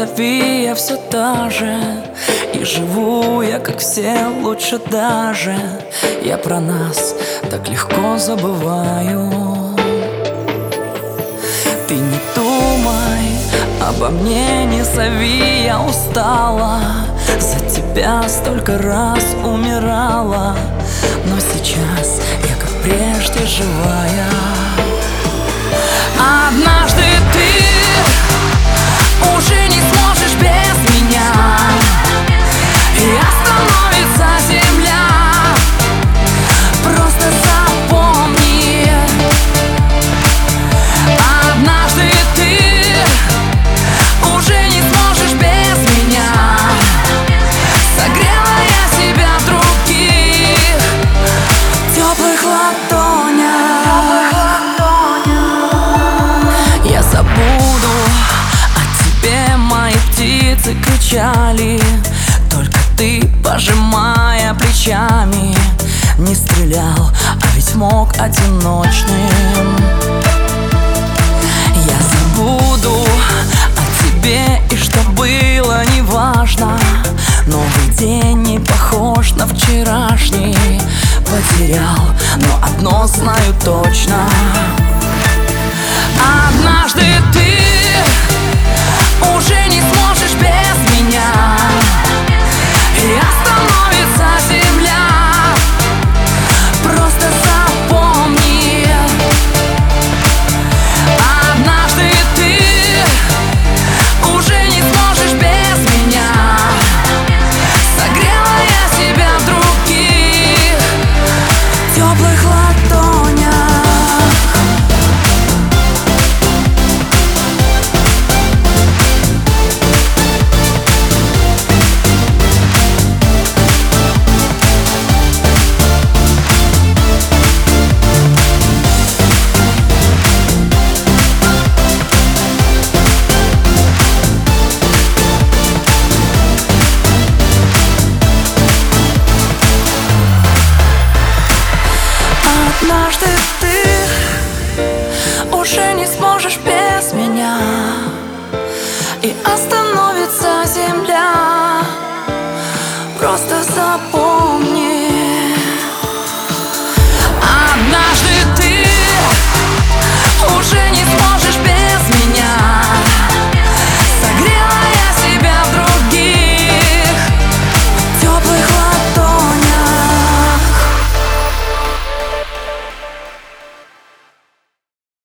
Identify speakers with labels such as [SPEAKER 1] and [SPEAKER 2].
[SPEAKER 1] зови, я все та же. И живу я, как все, лучше даже. Я про нас так легко забываю. Ты не думай обо мне, не зови, я устала. За тебя столько раз умирала, но сейчас я как прежде живая. Однажды ты уже не сможешь без меня, и остановится земля. Просто запомни, однажды ты уже не сможешь без меня. Согрела я себя в других теплых ладонях. Я забуду о тебе, мои птицы кричали, только ты, пожимая плечами, не стрелял, а ведь мог одиночным. Я забуду о тебе, и что было, неважно. Новый день не похож на вчерашний. Потерял, но одно знаю точно: однажды